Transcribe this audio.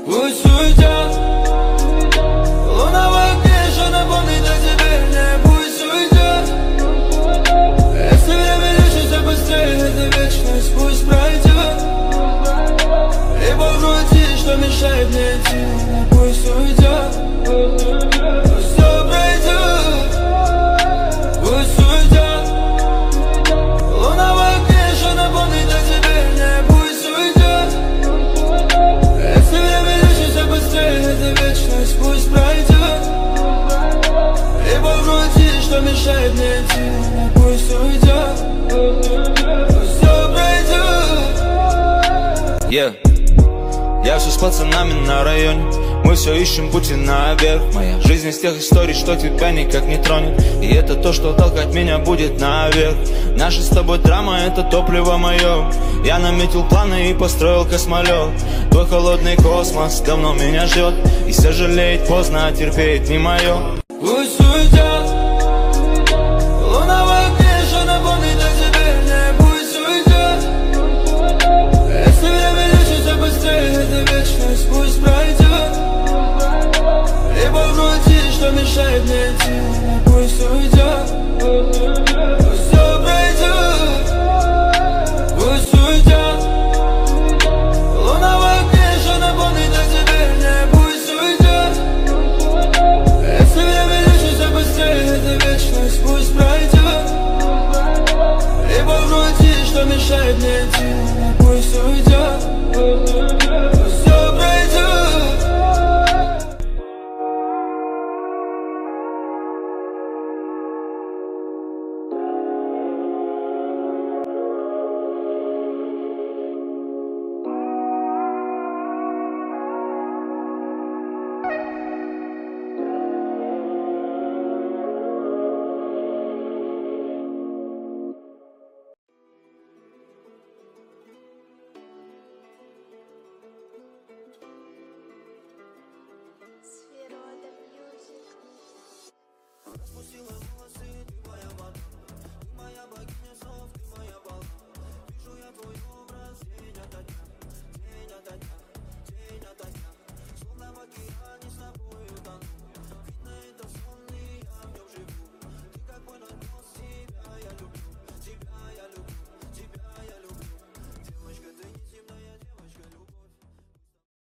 Пусть уйдет. Луна в окне, что напомнит о тебе мне. Пусть уйдет. Если время лечится быстрее, это вечность пусть пройдет. Либо в груди, что мешает мне идти. Пусть уйдет. Пусть все пройдет. Пусть уйдет. Луна в окне, что напомнит о тебе мне. Пусть уйдет. Если время лечится быстрее, это вечность пусть пройдет. Либо в груди, что мешает мне идти. Пусть уйдет. Пусть все пройдет. Я все с пацанами на районе. Мы все ищем пути наверх. Моя жизнь из тех историй, что тебя никак не тронет. И это то, что толкать меня будет наверх. Наша с тобой драма, это топливо мое. Я наметил планы и построил космолет. Твой холодный космос давно меня ждет. И сожалеть поздно, а терпеть не мое. Пусть уйдет. Луна в окне, что напомнит о тебе мне. Пусть уйдет. Если время лечится быстрее, это вечность пусть пройдет. Либо в груди, что мешает мне идти. Пусть уйдет. Пусть все пройдет. Пусть уйдет. Луна в окне, что напомнит о тебе мне. Пусть уйдет. Если время лечится быстрее, это вечность пусть пройдет. Либо в груди, что мешает мне идти. Пусть уйдет. Пусть все пройдет. Свирода Music. Распустила